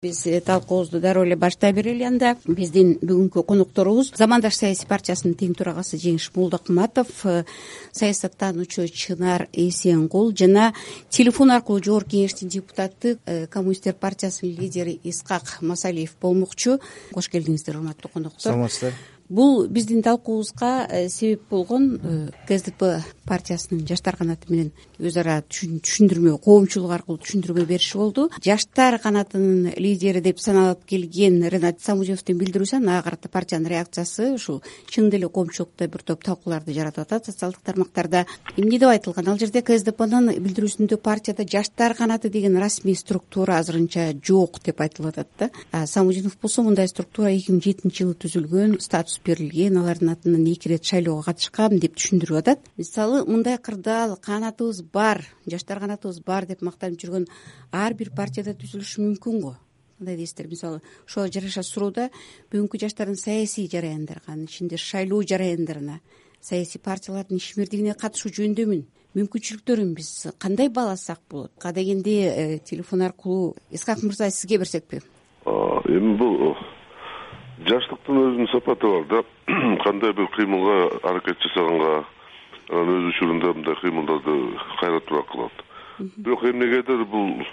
Биз талкуубузду дароо эле баштай берели. Анда биздин бүгүнкү конокторубуз Замандаш саясий партиясынын тең төрагасы Жеңиш Молдокматов, саясаттануучу Чынар Эсенгул жана телефон аркылуу жогорку кеңештин депутаты, Коммунисттер партиясынын лидери Исхак Масалиев болмокчу. Кош келдиңиздер, урматтуу коноктор. Саламатсыздар. Бул биздин талкуубузга себеп болгон КСДП партиясынын жаштар канаты менен өз ара түшүндүрмө, коомчулук аркылуу түшүндүрмө бериши болду. Жаштар канатынын лидери деп саналып келген Ринат Самудиновдун билдирүүсү, ага карата партиянын реакциясы ушул чын деле коомчулукта бир топ талкууларды жаратып атат социалдык тармактарда. Эмне деп айтылган? Ал жерде КСДПнын билдирүүсүндө партияда жаштар канаты деген расмий структура азырынча жок деп айтылып атат да. Самудинов болсо мындай структура 2007-жылы түзүлгөн, статус берилген, алардын атынан 2 ирет шайлоого катышкан деп түшүндүрүп атат. Мисалы, мындай кырдаал канатыбыз бар, жаштар канатыбыз бар деп мактанып жүргөн ар бир партияда түзүлүшү мүмкүн го. Кандай дейсиздер? Мисалы, ошого жараша суроодо бүгүнкү жаштардын саясий жараяндарга, анын ичинде шайлоо жараяндарына, саясий партиялардын ишмердигине катышуу жөндөмүн, мүмкүнчүлүктөрүн биз кандай бааласак болот? Кадегенде телефон аркылуу Исхак мырза, сизге берсекпи? Эми бул жаштыктын өзүнүн сапаты бар да. Кандай бир кыймылга аракет жасаганга өз учурунда мындай кыймылдарды кайратуураак кылат. Бирок эмнегедир бул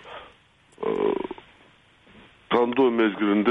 тандоо мезгилинде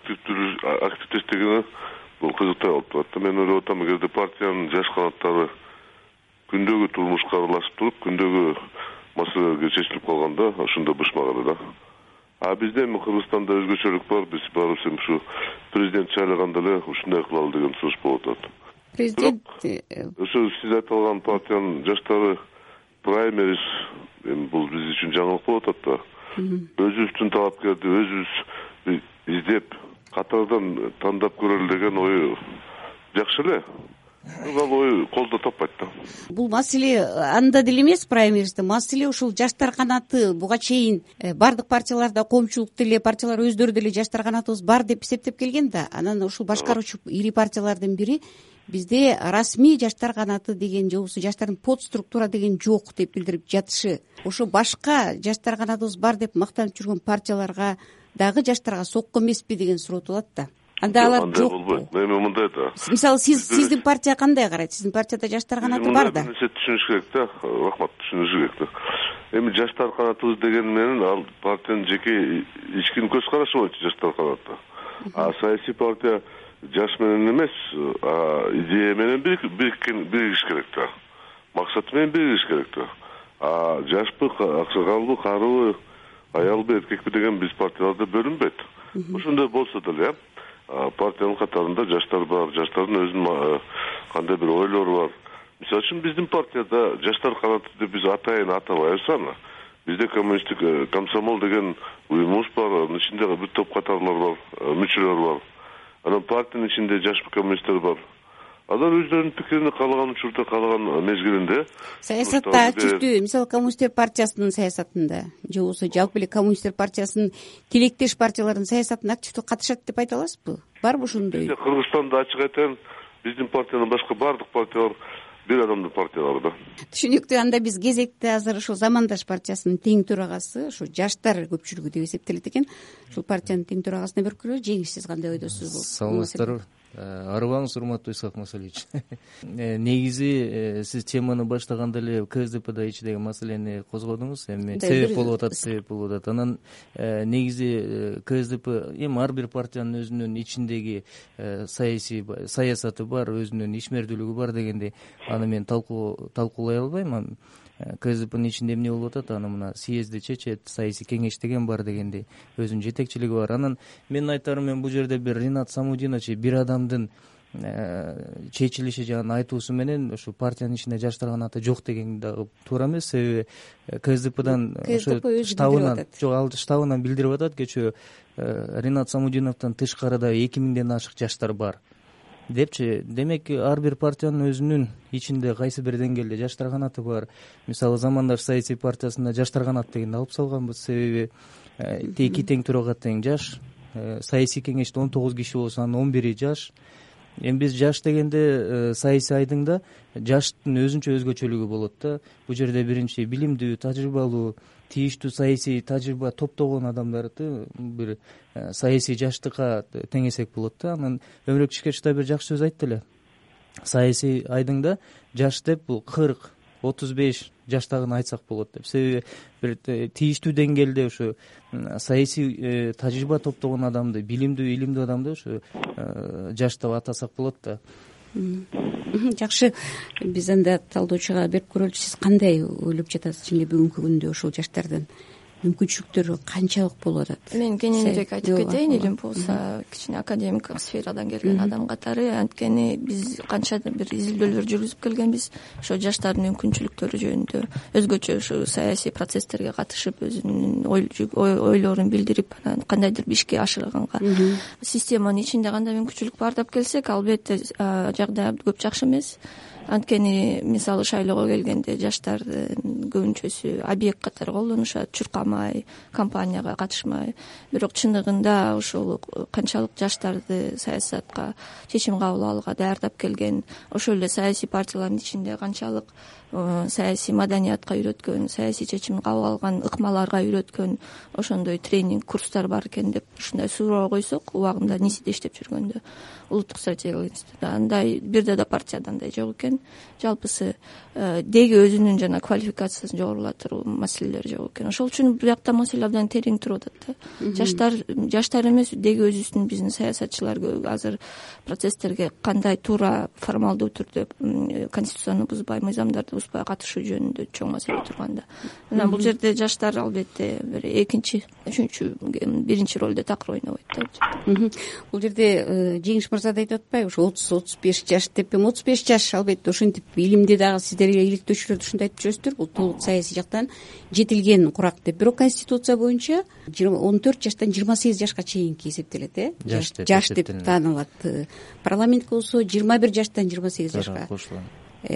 активдештигини бул кызыктай болуп турат. Мен ойлоп атам, эгерде партиянын жаш канаттары күндөгү турмушка аралашып туруп, күндөгү маселелерге чечилип калганда, ошондо бышмаганы да. Бизде эми Кыргызстанда өзгөчөлүк бар. Биз баарыбыз эми ушу президент шайлаганда эле ушундай кылалы деген сунуш болуп атат. Президент ошо сиз айткан партиянын жаштары праймериз, эми бул биз үчүн жаңылык болуп атат да. Өзүбүздүн талапкерди өзүбүз издеп, катардан тандап көрөлү деген ой жакшы эле. Бул ой колдо таппайт да. Бул маселе анда деле эмес, праймеризде маселе ушул жаштар канаты буга чейин бардык партияларда, коомчулук деле партиялар өздөрү деле жаштар канатыбыз бар деп эсептеп келген да. Анан ушул башкаруучу ири партиялардын бири бизде расмий жаштар канаты деген же болбосо жаштардын подструктура деген жок деп билдирип жатышы. Ошо башка жаштар канатыбыз бар деп мактанып жүргөн партияларга дагы жаштарга сокко эмеспи деген суроо туулат да. Анда алар жокпу? Эми мындай да. Мисалы, сиздин партия кандай карайт? Сиздин партияда жаштар канаты бар да. Мындай түшүнүш керек да. Рахмат, түшүнүш керек да. Эми жаштар канатыбыз деген менен ал партиянын жеке ичкин көз карашы боюнча жаштар канаты. Саясий партия жаш менен эмес, идея менен биригиш керек да. Максаты менен биригиш керек да. Жашпы, аксагалбы, карыбы, аялбы, эркекпи деген биз партияларда бөлүнбөйт. Ошондой болсо деле партиянын катарында жаштар бар, жаштардын өзүнүн кандай бир ойлору бар. Мисалы үчүн биздин партияда жаштар канаты деп биз атайын атабайбыз аны. Бизде коммунисттик комсомол деген уюмубуз бар, анын ичинде бир топ катарлар бар, мүчөлөр бар. Анан партиянын ичинде жаш коммунисттер бар. Алар өздөрүнүн пикирин каалаган учурда, каалаган мезгилинде саясатта активдүү, мисалы Коммунисттер партиясынын саясатында же болбосо жалпы эле Коммунисттер партиясынын тилектеш партиялардын саясатына активдүү катышат деп айта аласызбы? Барбы ошондой? Кыргызстанда ачык айтайын, биздин партиянын башка бардык партиялар бир адамдын партиялары да. Түшүнүктүү. Анда биз кезекте азыр ушул Замандаш партиясынын тең төрагасы, ушу жаштар көпчүлүгү деп эсептелет экен. Ушул партиянын тең төрагасына берип көрөлү. Жеңиш, сиз кандай ойдосуз? Саламатсыздарбы? Арыбаңыз, урматтуу Исхак Масалиевич. Негизи сиз теманы баштаганда эле КСДПда ичидеги маселени козгодуңуз. Эми себеп болуп атат. Анан негизи КСДП эми ар бир партиянын өзүнүн ичиндеги саясаты бар, өзүнүн ишмердүүлүгү бар дегенди аны мен талкуулай албайм. КСДПнын ичинде эмне болуп атат, аны мына съезди чечет, саясий кеңеш деген бар дегенди өзүнүн жетекчилиги бар. Анан менин айтарым, мен бул жерде бир Ринат Самудинович бир адамдын чечилиши жана айтуусу менен ушу партиянын ичинде жаштар канаты жок деген дагы туура эмес. Себеби КСДПдан ошо штабынан ал штабынан билдирип атат, кечээ Ринат Самудиновдон тышкары да 2000ден ашык жаштар бар депчи. Демек ар бир партиянын өзүнүн ичинде кайсы бир деңгээлде жаштар канаты бар. Мисалы, Замандаш саясий партиясында жаштар канат дегенди алып салганбыз. Себеби 2 тең төрага тең жаш, саясий кеңеште 19 киши болсо анын 11 жаш, Эми биз жаш дегенде саясий айдыңда жаштын өзүнчө өзгөчөлүгү болот да. Бул жерде биринчи билимдүү, тажрыйбалуу, тийиштүү саясий тажрыйба топтогон адамдарды бир саясий жаштыкка теңесек болот да. Анан Өмүрбек Ишкерчитай бир жакшы сөз айтты эле. Саясий айдыңда жаш деп бул 40-35 жаштагыны айтсак болот деп. Себеби бир тийиштүү деңгээлде ушу саясий тажрыйба топтогон адамды, билимдүү, илимдүү адамды ушу жаш деп атасак болот да. Жакшы, биз анда талдоочуга берип көрөлүчү. Сиз кандай ойлоп жатасыз? Жана бүгүнкү күндө ушул жаштардын мүмкүнчүлүктөрү канчалык болуп атат? Мен кененирээк айтып кетейин, элим болсо кичине академик сферадан келген адам катары. Анткени биз канча бир изилдөөлөр жүргүзүп келгенбиз ошо жаштардын мүмкүнчүлүктөрү жөнүндө, өзгөчө ушу саясий процесстерге катышып, өзүнүн ойлорун билдирип, анан кандайдыр бир ишке ашырганга. Системанын ичинде кандай мүмкүнчүлүк бар деп келсек, албетте жагдай көп жакшы эмес. Анткени мисалы шайлоого келгенде жаштардын көбүнчөсү объект катары колдонушат, чуркамай, кампанияга катышмай. Бирок чындыгында ошол канчалык жаштарды саясатка, чечим кабыл алууга даярдап келген, ошол эле саясий партиялардын ичинде канчалык саясий маданиятка үйрөткөн, саясий чечим кабыл алган ыкмаларга үйрөткөн ошондой тренинг курстар бар экен деп ушундай суроо койсок, убагында НИСиде иштеп жүргөндө, улуттук стратегиялык институтта андай бирде да партияда андай жок экен. Жалпысы деги өзүнүн жана квалификациясын жогорулатыруу маселелери жок экен. Ошол үчүн биякта маселе абдан терең туруп атат да. Жаштар эмес, деги өзүбүздүн биздин саясатчылар азыр процесстерге кандай туура формалдуу түрдө конституцияны бузбай, мыйзамдарды бузбай катышуу жөнүндө чоң маселе турганда. Анан бул жерде жаштар албетте бир экинчи, үчүнчү, биринчи ролду такыр ойнобойт да. Бул жерде Жеңиш мырза да айтып атпайбы, ушу 30-35 жаш деп эми 35 жаш албетте ушинтип илимде дагы сиздер эле иликтөөчүлөр ушундай айтып жүрөсүздөр, бул толук саясий жактан жетилген курак деп. Бирок конституция боюнча 14 жаштан 28 жашка чейинки эсептелет, жаш деп таанылат. Парламентке болсо 21 жаштан 28 жашка кошулат.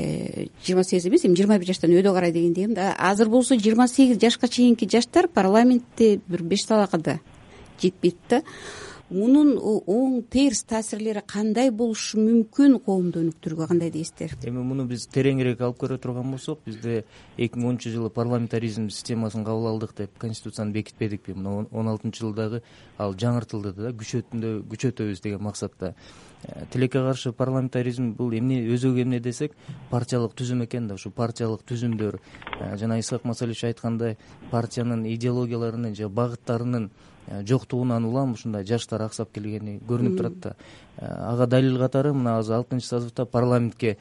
28 эмес, эми 21 жаштан өйдө карай дегендегим да. Азыр болсо 28 жашка чейинки жаштар парламентте бир 5 талакка да жетпейт да. Мунун оң терс таасирлери кандай болушу мүмкүн коомду өнүктүрүүгө, кандай дейсиздер? Эми муну биз тереңирээк алып көрө турган болсок, бизде 2010-жылы парламентаризм системасын кабыл алдык деп конституцияны бекитпедикпи? Мына 16-жылдагы ал жаңыртылды да, күчөтөбүз деген максатта. Тилекке каршы парламентаризм бул эмне, өзөгү эмне десек, партиялык түзүм экен да. Ушу партиялык түзүмдөр жана Исхак Масалевич айткандай, партиянын идеологияларынын же багыттарынын жоктугунан улам ушундай жаштар аксап келгени көрүнүп турат да. Ага далил катары мына азыр 6-созывда парламентке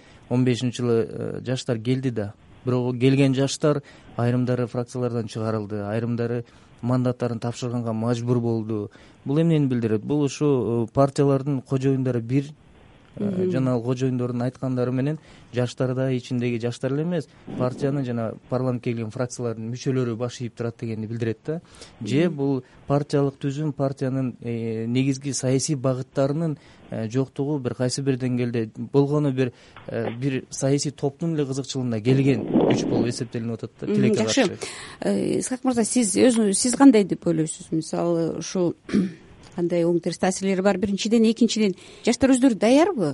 15-жылы жаштар келди да. Бирок келген жаштар айрымдары фракциялардан чыгарылды, айрымдары мандаттарын тапшырганга мажбур болду. Бул эмнени билдирет? Бул ушу партиялардын кожоюндары бир, жана ал кожоюндордун айткандары менен жаштар да ичиндеги жаштар эле эмес, партиянын жана парламентке келген фракциялардын мүчөлөрү баш ийип турат дегенди билдирет да. Же бул партиялык түзүм, партиянын негизги саясий багыттарынын жоктугу бир кайсы бир деңгээлде болгону бир саясий топтун эле кызыкчылыгында келген күч болуп эсептелип атат да. Тилекке каршы. Жакшы. Исхак мырза, сиз кандай деп ойлойсуз? Мисалы ушул кандай оң терс таасирлери бар? Биринчиден, экинчиден жаштар өздөрү даярбы?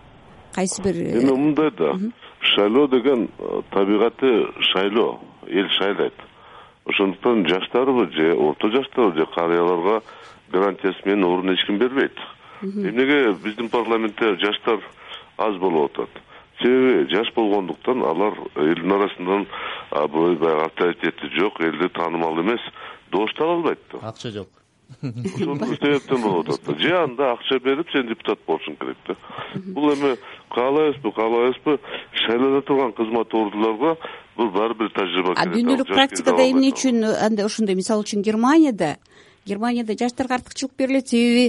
Кайсы бир эми мындай да, шайлоо деген табигаты шайлоо, эл шайлайт. Ошондуктан жаштарбы же орто жаштарбы же карыяларга гарантиясы менен орун эч ким бербейт. Эмнеге биздин парламентте жаштар аз болуп атат? Себеби жаш болгондуктан алар элдин арасынан баягы авторитети жок, элди таанымал эмес, добуш таба албайт да. Акча жок. Ошондой себептен болуп атат. Же анда акча берип сен депутат болушуң керек да. Бул эми каалайбызбы, шайлоодо турган кызмат ордуларга бул баары бир тажрыйба керек. Дүйнөлүк практикада эмне үчүн анда ошондой, мисалы үчүн Германияда жаштарга артыкчылык берилет? Себеби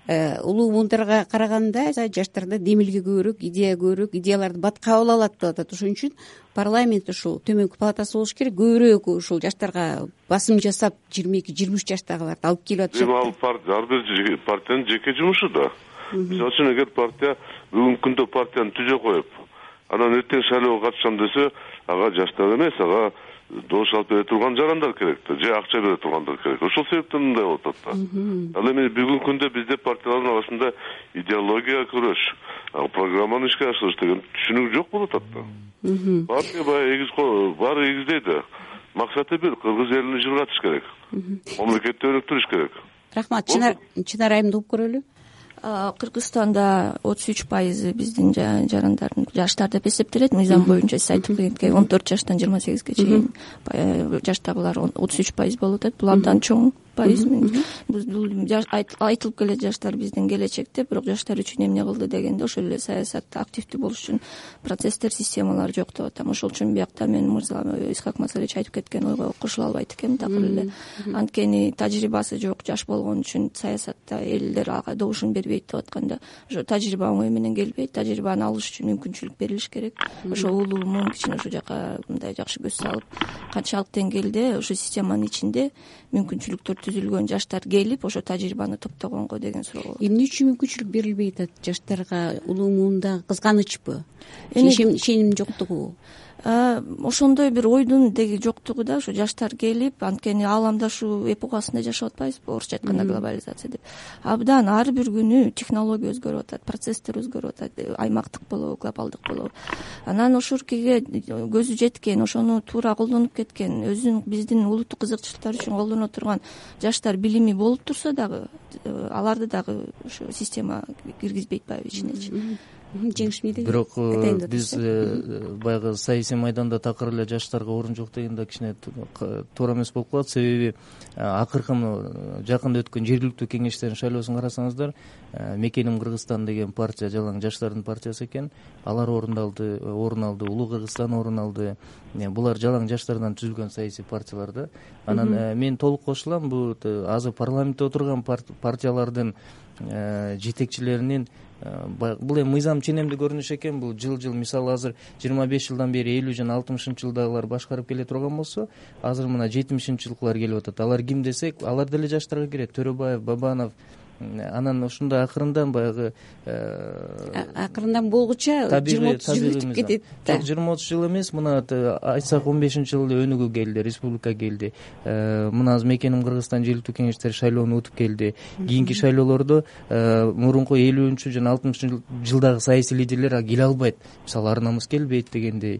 улуу буундарга караганда жаштарда демилге көбүрөөк, идея көбүрөөк, идеяларды бат кабыл алат деп атат. Ошон үчүн парламент ушул төмөнкү палатасы болуш керек, көбүрөөк ушул жаштарга басым жасап 22-23 жаштагыларды алып келип атышат. Ал ар бир партиянын жеке жумушу да. Мисалы үчүн эгер партия бүгүнкү күндө партияны түзө коюп, анан эртең шайлоого катышам десе, ага жаштар эмес, ага добуш алып бере турган жарандар керек да, же акча бере тургандар керек. Ошол себептен мындай болуп атат да. Ал эми бүгүнкү күндө бизде партиялардын арасында идеология күрөш, программаны ишке ашырыш деген түшүнүк жок болуп атат да. Партия баары эгиздейт да. Максаты бир, кыргыз элин жыргатыш керек. Мамлекетти өнүктүрүш керек. Рахмат. Чынар айымды угуп көрөлү. Кыргызстанда 33% биздин жарандардын жаштар деп эсептелет. Мыйзам боюнча сиз айтып кеткендей 14 жаштан 28ге чейин жаштагылар 33% болуп атат. Бул абдан чоң пайыз. Бул айтылып келет жаштар биздин келечекте, бирок жаштар үчүн эмне кылды дегенде ошол эле саясатта активдүү болуш үчүн процесстер, системалар жок деп атам. Ошол үчүн биякта мен мырза Исхак Масалевич айтып кеткен ойго кошула албайт экенмин такыр эле. Анткени тажрыйбасы жок жаш болгон үчүн саясатта элдер ага добушун бербейт деп атканда, ошо тажрыйба оңой менен келбейт. Тажрыйбаны алыш үчүн мүмкүнчүлүк берилиш керек. Ошо улуумун кичине ошол жака мындай жакшы көз салып, канчалык деңгээлде ошо системанын ичинде мүмкүнчүлүктөр түзүлгөн жаштар келип ошо тажрыйбаны топтогонго деген суроо. Эмне үчүн мүмкүнчүлүк берилбей атат жаштарга? Улуумунда кызганычпы, ишеним жоктугу? Ошондой бир ойдун деги жоктугу да. Ошо жаштар келип, анткени ааламдашу эпохасында жашап атпайбызбы, орусча айтканда глобализация деп. Абдан ар бир күнү технология өзгөрүп атат, процесстер өзгөрүп атат, аймактык болобу, глобалдык болобу. Анан ошуркиге көзү жеткен, ошону туура колдонуп кеткен, өзүнүн биздин улуттук кызыкчылыктар үчүн колдоно турган жаштар билими болуп турса дагы, аларды дагы ошо система киргизбейт баягы ичинечи. Бирок биз баягы саясий майданда такыр эле жаштарга орун жок дегенде кичине туура эмес болуп калат. Себеби акыркы жакында өткөн жергиликтүү кеңештердин шайлоосун карасаңыздар, Мекеним Кыргызстан деген партия жалаң жаштардын партиясы экен. Алар орун алды, Улуу Кыргызстан орун алды. Булар жалаң жаштардан түзүлгөн саясий партиялар да. Анан мен толук кошулам, бул азыр парламентте отурган партиялардын жетекчилеринин бул эми мыйзам ченемдүү көрүнүш экен. Бул жыл мисалы азыр 25 жылдан бери 50 жана 60 жылдагылар башкарып келе турган болсо, азыр мына 70 жылкылар келип атат. Алар ким десек, алар деле жаштарга кирет. Төрөбаев, Бабанов. Анан ушундай акырындан баягы акырындан болгуча 20-30 жыл өтүп кетет да. 20-30 жыл эмес, мына айтсак 15-жылы өнүгүү келди, республика келди. Мына азыр Мекеним Кыргызстан жергиликтүү кеңештер шайлоону утуп келди. Кийинки шайлоолордо мурунку 50 жана 60 жылдагы саясий лидерлер келе албайт. Мисалы Арнамыз келбейт дегендей.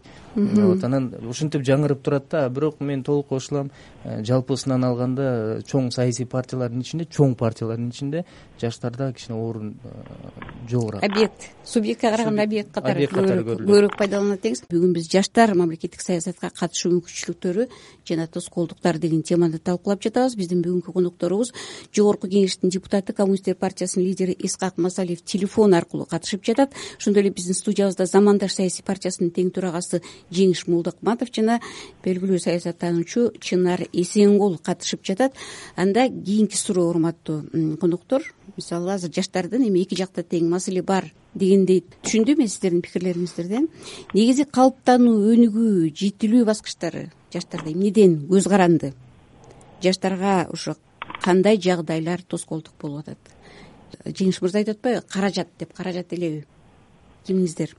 Анан ушинтип жаңырып турат да. Бирок мен толук кошулам. Жалпысынан алганда чоң саясий партиялардын ичинде, чоң партиялардын ичинде жаштарда кичине орун жогорак. Объект, субъектке караганда объект катары көбүрөөк пайдаланат деңиз. Бүгүн биз жаштар мамлекеттик саясатка катышуу мүмкүнчүлүктөрү жана тоскоолдуктар деген теманы талкуулап жатабыз. Биздин бүгүнкү конокторубуз Жогорку Кеңештин депутаты, Коммунисттер партиясынын лидери Исхак Масалиев телефон аркылуу катышып жатат. Ошондой эле биздин студиябызда Замандаш саясий партиясынын тең төрагасы Жеңиш Молдокматов жана белгилүү саясаттануучу Чынар Эсенгул катышып жатат. Анда кийинки суроо, урматтуу коноктор, мисалы азыр жаштардын эми эки жакта тең маселе бар дегендей түшүндүм мен сиздердин пикирлериңиздерден. Негизи калыптануу, өнүгүү, жетилүү баскычтары жаштарда эмнеден көз каранды? Жаштарга ошо кандай жагдайлар тоскоолдук болуп атат? Жеңиш мырза айтып атпайбы, каражат деп? Каражат элеби кимиңиздер?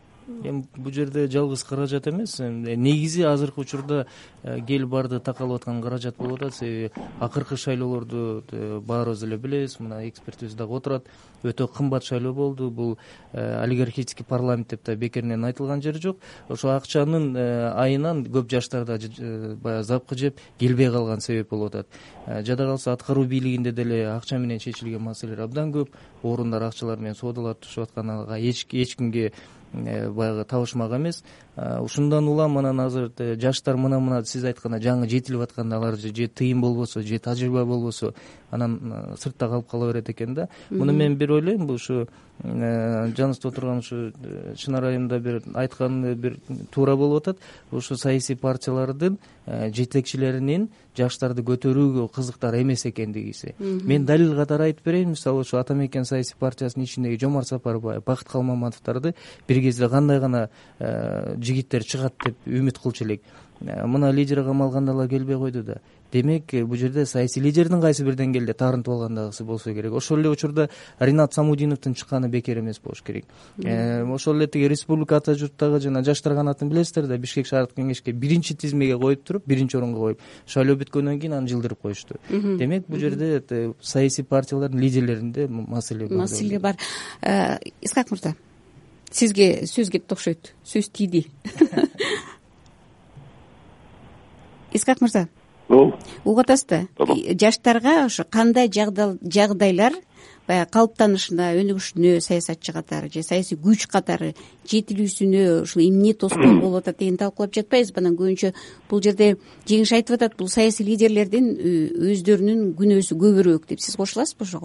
Эми бул жерде жалгыз каражат эмес, негизи азыркы учурда кел барды такалып аткан каражат болуп атат. Себеби акыркы шайлоолорду баарыбыз эле билебиз, мына экспертибиз дагы отурат. Өтө кымбат шайлоо болду. Бул олигархический парламент деп да бекеринен айтылган жери жок. Ошо акчанын айынан көп жаштарда баягы запкы жеп келбей калган себеп болуп атат. Жада калса аткаруу бийлигинде деле акча менен чечилген маселелер абдан көп. Орундар акчалар менен соодалар түшүп атканга эч кимге баягы табышмак эмес. Ушундан улам анан азыр жаштар мына сиз айткандай жаңы жетилип атканда алар же тыйым болбосо, же тажрыйба болбосо, анан сыртта калып кала берет экен да. Муну мен бир ойлойм, бул ушу жаныбызда отурган ушу Чынар айым да бир айтканы бир туура болуп атат. Ушу саясий партиялардын жетекчилеринин жаштарды көтөрүүгө кызыктар эмес экендигиси. Мен далил катары айтып берейин. Мисалы ушу Ата Мекен саясий партиясынын ичиндеги Жомарт Сапарбаев, Бакыт Калмаматовдарды бир кезде кандай гана жигиттер чыгат деп үмүт кылчу элек. мына лидер камалганда эле келбей койду да. Демек бул жерде саясий лидердин кайсы бир деңгээлде тартынып алгандагысы болсо керек. Ошол эле учурда Ринат Самудиновдун чыкканы бекер эмес болуш керек. Ошол эле тиги республика ата журттагы жана жаштар канатын билесиздер да, Бишкек шаардык кеңешке биринчи тизмеге коюп туруп, биринчи орунга коюп, шайлоо бүткөндөн кийин аны жылдырып коюшту. Демек бул жерде саясий партиялардын лидерлеринде маселе бар. Исхак мырза, сизге сөз кетти окшойт. Сөз тийди. Исхак мырза, угуп атасыз да? Жаштарга ошо кандай жагдайлар баягы калыптанышына, өнүгүшүнө саясатчы катары же саясий күч катары жетилүүсүнө ушул эмне тоскоол болуп атат деген талкуулап жатпайбызбы? Анан көбүнчө бул жерде жеңиш айтып атат, бул саясий лидерлердин өздөрүнүн күнөөсү көбүрөөк деп. Сиз кошуласызбы ошого?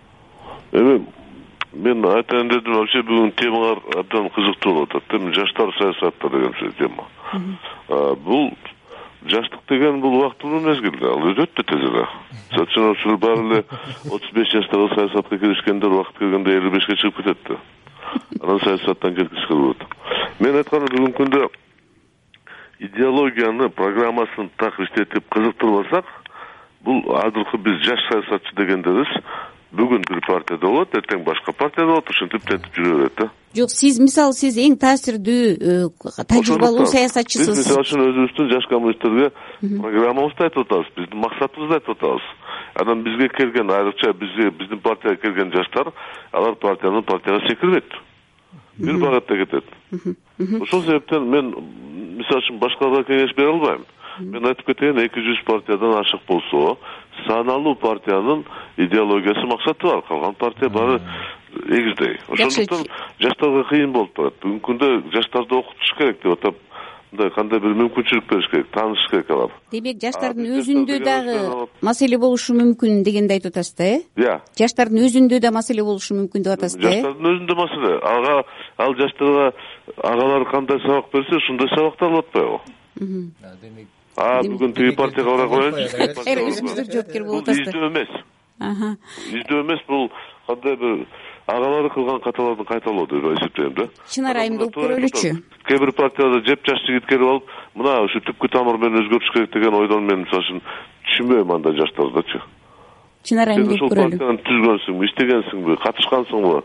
Мен айтайын дедим, вообще бүгүн темалар абдан кызыктуу болуп атат. Жаштар саясатта деген тема. Бул жаштык деген бул убактылуу мезгил, ал өтөт тез эле. Мисалы үчүн баары эле 35 жаштагы саясатка киришкендер убакыт келгенде 55-ке чыгып кетет да. Анан саясаттан кеткиси келет. Мен айтканым, бүгүнкү күндө идеологияны, программасын так иштетип кызыктырбасак, бул азыркы биз жаш саясатчы дегендерибиз бүгүн бир партияда болот, эртең башка партияда болот, ушинтип тетип жүрө берет да. Жок, сиз эң таасирдүү, тажрыйбалуу саясатчысыз. Биз мисалы үчүн өзүбүздүн жаш коммунисттерге программабызды айтып атабыз, биздин максатыбызды айтып атабыз. Анан бизге келген, айрыкча биздин партияга келген жаштар, алар партияга секирбейт. Бир багытта кетет. Ошол себептен мен мисалы үчүн башкаларга кеңеш бере албайм. Мен айтып кетейин, 200 партиядан ашык болсо, саналуу партиянын идеологиясы, максаты бар. Калган партия баары эгиздей. Ошондуктан жаштарга кыйын болуп турат. Бүгүнкү күндө жаштарды окутуш керек деп атап, мындай кандай бир мүмкүнчүлүк бериш керек, тааныш керек алар. Демек, жаштардын өзүндө дагы маселе болушу мүмкүн дегенди айтып атасыз да, Иә. Жаштардын өзүндө да маселе болушу мүмкүн деп атасыз да, Жаштардын өзүндө маселе. Ал жаштарга агалар кандай сабак берсе, ушундай сабакты алып атпайбы? Демек бүгүн тиги партияга бара коелучу. Өзүңүздөр жоопкер болуп атасыздар. Издөө эмес, бул кандай бир агалары кылган каталардын кайталоо деп эсептейм да. Чын ырайымды угуп көрөлүчү. Кээ бир партияларда жеп жаш жигит келип алып, мына ушу түпкү тамыр менен өзгөртүш керек деген ойдон мен мисалы үчүн түшүнбөйм андай жаштардычы. Чын ырайымды угуп көрөлү. Сен ошол партияны түзгөнсүңбү, иштегенсиңби, катышкансыңбы?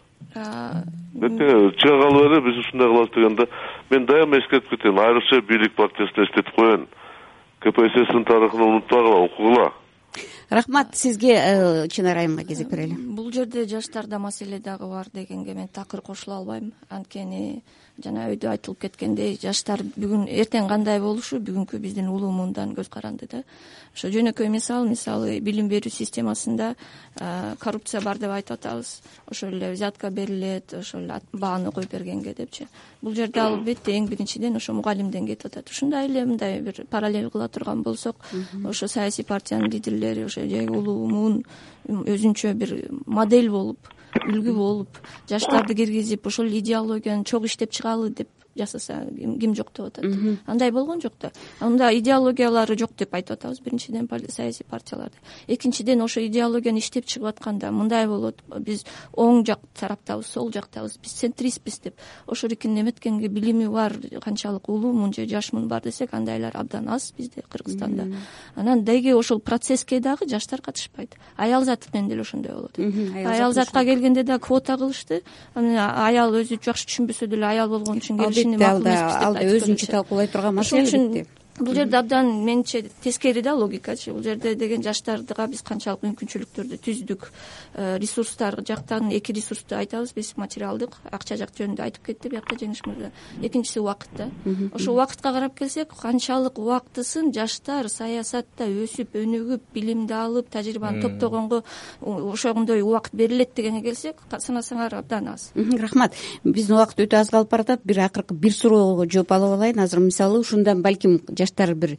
Чыга калып эле биз ушундай кылабыз дегенде, мен дайыма эскертип кетем, айрыкча бийлик партиясын эстетип коеюн. КПССтин тарыхын унутпагыла, окугула. Рахмат сизге, Чын ырайымга кезек берели. Бул жерде жаштарда маселе дагы бар дегенге мен такыр кошула албайм. Анткени жана өйдө айтылып кеткендей, жаштар бүгүн эртең кандай болушу бүгүнкү биздин улуу муундан көз каранды да. Ошо жөнөкөй мисалы билим берүү системасында коррупция бар деп айтып атабыз. Ошол эле взятка берилет, ошол эле бааны коюп бергенге депчи. Бул жерде албетте эң биринчиден ошо мугалимден кетип атат. Ушундай эле мындай бир параллель кыла турган болсок, ошо саясий партиянын лидерлери, ошо же улуу муун өзүнчө бир модель болуп, үлгү болуп, жаштарды киргизип, ошол идеологияны чогуу иштеп чыгалы деп жасаса ким жок деп атат. Андай болгон жок да. Анда идеологиялары жок деп айтып атабыз биринчиден саясий партияларды. Экинчиден ошо идеологияны иштеп чыгып атканда мындай болот, биз оң жак тараптабыз, сол жактабыз, биз центристпиз деп. Ошорикин эметкенге билими бар, канчалык улуумун же жашмын бар десек, андайлар абдан аз бизде Кыргызстанда. Анан деги ошол процесске дагы жаштар катышпайт. Аялзат менен деле ошондой болот. Аялзатка келгенде да квота кылышты. Аял өзү жакшы түшүнбөсө деле аял болгон үчүн келишини алда өзүнчө талкуулай турган маселе. Бул жерде абдан менче тескери да логикачы. Бул жерде деген жаштарга биз канчалык мүмкүнчүлүктөрдү түздүк, ресурстар жактан эки ресурсту айтабыз биз, материалдык, акча жак жөнүндө айтып кетти биякта Жеңиш мырза. Экинчиси убакыт да. Ошо убакытка карап келсек, канчалык убактысын жаштар саясатта өсүп, өнүгүп, билимди алып, тажрыйбаны топтогонго ошондой убакыт берилет дегенге келсек, санасаңар абдан аз. Рахмат. Биздин убакыт өтө аз калып баратат. Бир акыркы бир суроого жооп алып алайын. Азыр мисалы ушундан балким жаштар бир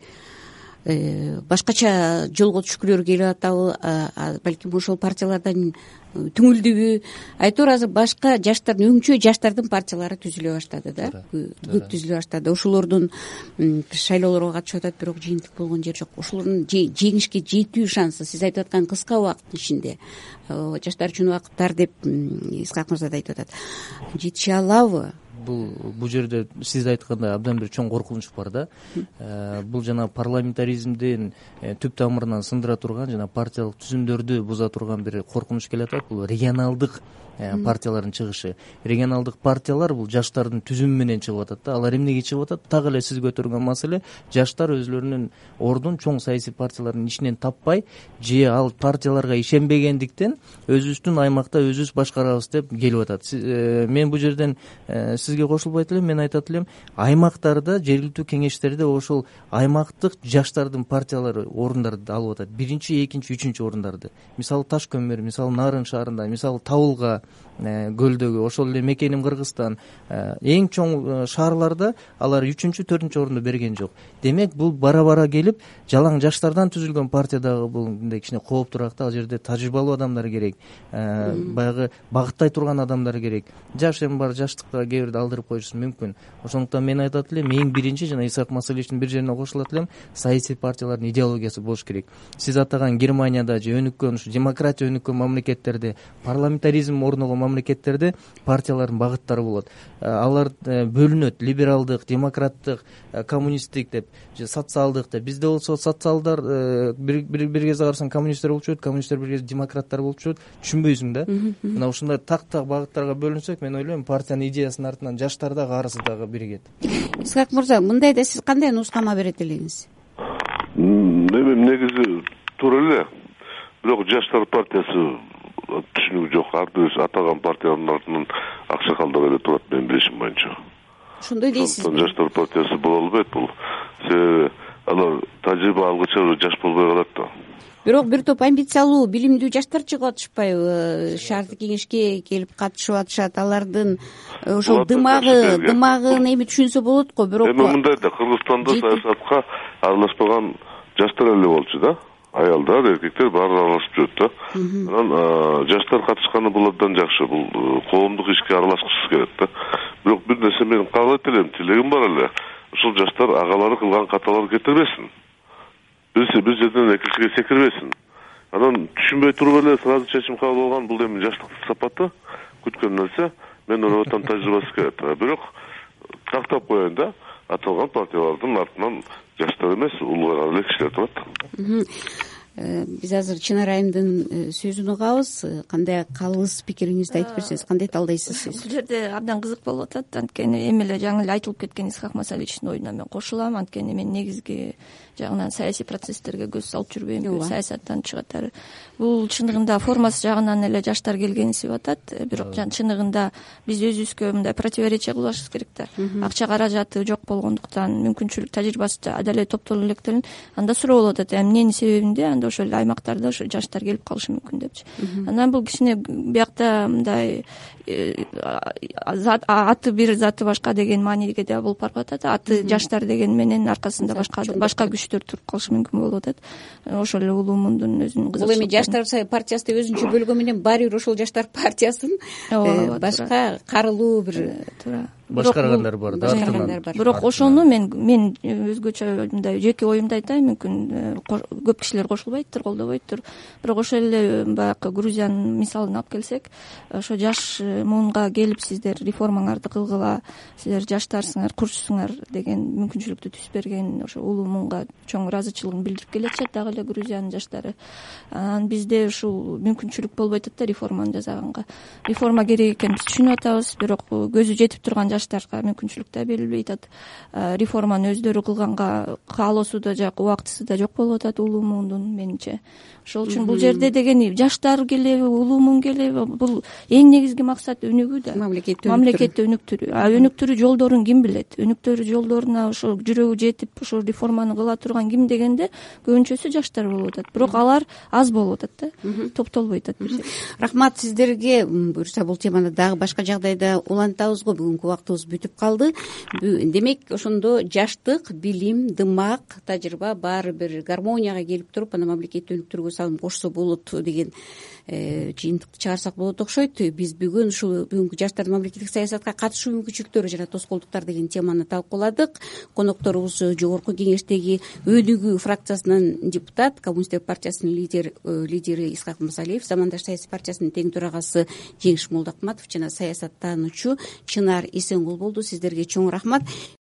башкача жолго түшкүлөрү келип атабы, балким ошол партиялардан түңүлдүбү, айтор азыр башка жаштардын, өңчө жаштардын партиялары түзүлө баштады да, көп түзүлө баштады. Ошолордун шайлоолорго катышып атат, бирок жыйынтык болгон жер жок. Ошолордун жеңишке жетүү шансы, сиз айтып аткан кыска убакыттын ичинде, жаштар үчүн убакыт бар деп Исхак мырза да айтып атат, жетише алабы? бул жерде сиз айткандай абдан бир чоң коркунуч бар да. Бул жана парламентаризмдин түп тамырынан сындыра турган жана партиялык түзүмдөрдү буза турган бир коркунуч келатат. Бул регионалдык партиялардын чыгышы. Регионалдык партиялар бул жаштардын түзүмү менен чыгып атат да. Алар эмнеге чыгып атат? Так эле сиз көтөргөн маселе, жаштар өзлөрүнүн ордун чоң саясий партиялардын ичинен таппай, же ал партияларга ишенбегендиктен өзүбүздүн аймакта өзүбүз башкарабыз деп келип атат. Мен бул жерден сизге кошулбайт элем, мен айтат элем, аймактарда, жергиликтүү кеңештерде ошол аймактык жаштардын партиялары орундарды алып атат. Биринчи, экинчи, үчүнчү орундарды. Мисалы Таш көмөр, мисалы Нарын шаарында, мисалы Табылга көлдөгү, ошол эле Мекеним Кыргызстан, эң чоң шаарларда алар 3-чү, 4-чү орунду берген жок. Демек бул бара-бара келип, жалаң жаштардан түзүлгөн партия дагы бул мындай кичине кооптураак да. Ал жерде тажрыйбалуу адамдар керек, баягы багыттай турган адамдар керек. Жаш эми бар, жаштыкка кээ бирде алдырып коюшу мүмкүн. Ошондуктан мен айтат элем, эң биринчи жана Исаак Масалиевичтин бир жерине кошулат элем, саясий партиялардын идеологиясы болуш керек. Сиз атаган Германияда же өнүккөн, ушу демократия өнүккөн мамлекеттерде, парламентаризм орногон мамлекеттерде партиялардын багыттары болот. Алар бөлүнөт: либералдык, демократтык, коммунисттик деп, же социалдык деп. Бизде болсо социалдар бир кезде карасаң коммунисттер болуп жүрөт, коммунисттер бир кезде демократтар болуп жүрөт. Түшүнбөйсүң да. Мына ушундай так багыттарга бөлүнсөк, мен ойлойм, партиянын идеясынын артынан жаштар дагы, арысы дагы биригет. Исаак мырза, мындайда сиз кандай нускама берет элеңиз? Негизи туура эле. Бирок жаштар партиясы түшүнүгү жок. Арды атаган партиянын артынан аксакалдар эле турат, менин билишим боюнча. Ошондой дейсизби? Жаштар партиясы боло албайт бул. Себеби алар тажрыйба алгыча жаш болбой калат да. Бирок бир топ амбициялуу, билимдүү жаштар чыгып атышпайбы? Шаардык кеңешке келип катышып атышат. Алардын ошол дымагын эми түшүнсө болот го. Бирок эми мындай да, Кыргызстанда саясатка аралашпаган жаштар эле болчу да. Аялдар, эркектер баары аралашып жүрөт да. Анан жаштар катышканы бул абдан жакшы. Бул коомдук ишке аралашкысы келет да. Бирок бир нерсе мен кабыл айта элем, тилегим бар эле. Ушул жаштар агалары кылган каталарды кетирбесин. Бир жерден экинчиге секирбесин. Анан түшүнбөй туруп эле сразу чечим кабыл алган, бул эми жаштыктын сапаты, күткөн нерсе. Мен ойлоп атам, тажрыйбасы келет. Бирок тактап коеюн да, аталган партиялардын артынан жаштар эмес, улуу эле кишилер турат. Биз азыр Чынар айымдын сөзүн угабыз. Кандай калыбыз, пикириңизди айтып берсеңиз, кандай талдайсыз сиз? Бул жерде абдан кызык болуп атат. Анткени эми эле жаңы эле айтылып кеткен Исаак Масалиевичтин оюна мен кошулам. Анткени мен негизги жагынан саясий процесстерге көз салып жүрбөйм, саясаттан чыгат. Бул чындыгында формасы жагынан эле жаштар келгенсип атат. Бирок чындыгында биз өзүбүзгө мындай противоречие кылбашыбыз керек да. Акча каражаты жок болгондуктан, мүмкүнчүлүк, тажрыйбасы деле топтолуп электелин. Анда суроо болуп атат, эмненин себебинде анда ошол эле аймактарда ошо жаштар келип калышы мүмкүн депчи. Анан бул кичине биякта мындай аты бир заты башка деген мааниге да болуп барып атат. Аты жаштар деген менен аркасында башка күчтөр туруп калышы мүмкүн болуп атат. Ошол эле улуу мундун өзүнүн кызыгчылыгы. Бул эми жаштар партиясы өзүнчө бөлгөн менен баары бир ошол жаштар партиясын башка карылуу бир туура башкаргандар бар да. Бирок ошону мен өзгөчө мындай жеке оюмду айтайын, мүмкүн көп кишилер кошулбайттыр, колдобойттур. Бирок ошол эле баягы Грузиянын мисалын алып келсек, ошо жаш муунга келип сиздер реформаңарды кылгыла, сиздер жаштарсыңар, курчусуңар деген мүмкүнчүлүктү түзүп берген ошо улуу муунга чоң ыраазычылыгын билдирип келатышат дагы эле Грузиянын жаштары. Анан бизде ушул мүмкүнчүлүк болбой атат да реформаны жасаганга. Реформа керек экенин биз түшүнүп атабыз, бирок көзү жетип турган жаштарга мүмкүнчүлүк да берилбей атат. Реформаны өздөрү кылганга каалоосу да жок, убактысы да жок болуп атат улуу муундун, менимче. Ошол үчүн бул жерде дегени жаштар келеби, улуу муун келеби, бул эң негизги максат өнүгүү да. Мамлекетти өнүктүрүү. Өнүктүрүү жолдорун ким билет? Өнүктүрүү жолдоруна ошо жүрөгү жетип, ошо реформаны кыла турган ким дегенде көбүнчөсү жаштар болуп атат. Бирок алар аз болуп атат да, топтолбой атат бир жерде. Рахмат сиздерге. Буюрса бул теманы дагы башка жагдайда улантабыз го. Бүгүнкү убактыбыз бүтүп калды. Демек ошондо жаштык, билим, дымак, тажрыйба баары бир гармонияга келип туруп, аны мамлекетти өнүктүрүүгө салым кошсо болот деген жыйынтыкты чыгарсак болот окшойт. Биз бүгүн ушул бүгүнкү жаштардын мамлекеттик саясатка катышуу мүмкүнчүлүктөрү жана тоскоолдуктар деген теманы талкууладык. Конокторубуз жогорку кеңештеги өнүгүү фракциясынын депутат, Коммунисттер партиясынын лидери Исаак Масалиев, Замандаш саясий партиясынын тең төрагасы Жеңиш Молдокматов жана саясаттануучу Чынар эсенгул болду. Сиздерге чоң рахмат.